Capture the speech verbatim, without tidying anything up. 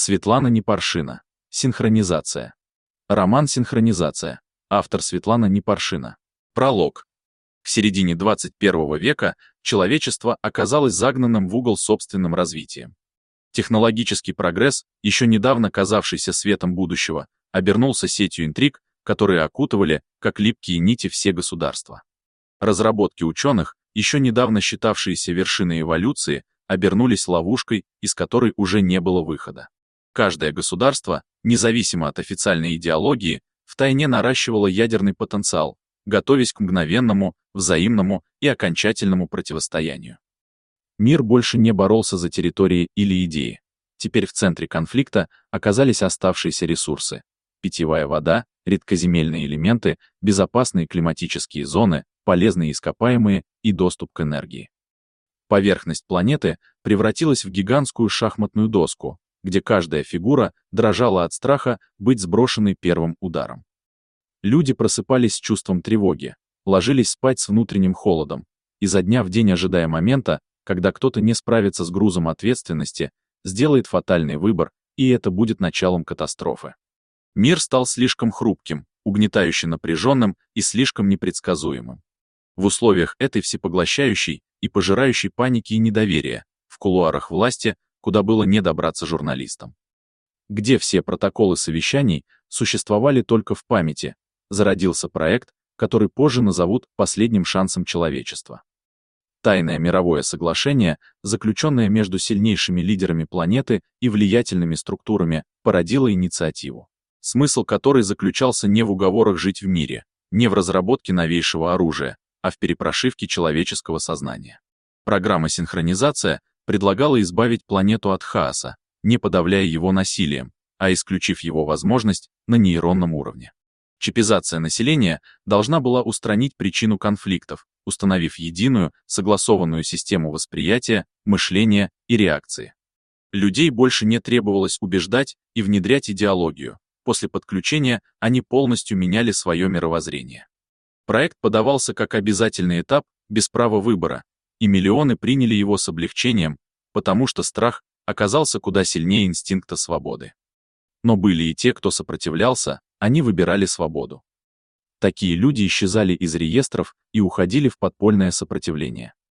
Светлана Непаршина. Синхронизация. Роман «Синхронизация». Автор Светлана Непаршина. Пролог. К середине двадцать первого века человечество оказалось загнанным в угол собственным развитием. Технологический прогресс, еще недавно казавшийся светом будущего, обернулся сетью интриг, которые окутывали, как липкие нити, все государства. Разработки ученых, еще недавно считавшиеся вершиной эволюции, обернулись ловушкой, из которой уже не было выхода. Каждое государство, независимо от официальной идеологии, втайне наращивало ядерный потенциал, готовясь к мгновенному, взаимному и окончательному противостоянию. Мир больше не боролся за территории или идеи. Теперь в центре конфликта оказались оставшиеся ресурсы: питьевая вода, редкоземельные элементы, безопасные климатические зоны, полезные ископаемые и доступ к энергии. Поверхность планеты превратилась в гигантскую шахматную доску, где каждая фигура дрожала от страха быть сброшенной первым ударом. Люди просыпались с чувством тревоги, ложились спать с внутренним холодом, изо дня в день ожидая момента, когда кто-то не справится с грузом ответственности, сделает фатальный выбор, и это будет началом катастрофы. Мир стал слишком хрупким, угнетающе напряженным и слишком непредсказуемым. В условиях этой всепоглощающей и пожирающей паники и недоверия, в кулуарах власти, куда было не добраться журналистам, где все протоколы совещаний существовали только в памяти, зародился проект, который позже назовут последним шансом человечества. Тайное мировое соглашение, заключенное между сильнейшими лидерами планеты и влиятельными структурами, породило инициативу, смысл которой заключался не в уговорах жить в мире, не в разработке новейшего оружия, а в перепрошивке человеческого сознания. Программа «Синхронизация» предлагала избавить планету от хаоса, не подавляя его насилием, а исключив его возможность на нейронном уровне. Чипизация населения должна была устранить причину конфликтов, установив единую, согласованную систему восприятия, мышления и реакции. Людей больше не требовалось убеждать и внедрять идеологию. После подключения они полностью меняли свое мировоззрение. Проект подавался как обязательный этап, без права выбора, и миллионы приняли его с облегчением, потому что страх оказался куда сильнее инстинкта свободы. Но были и те, кто сопротивлялся, они выбирали свободу. Такие люди исчезали из реестров и уходили в подпольное сопротивление.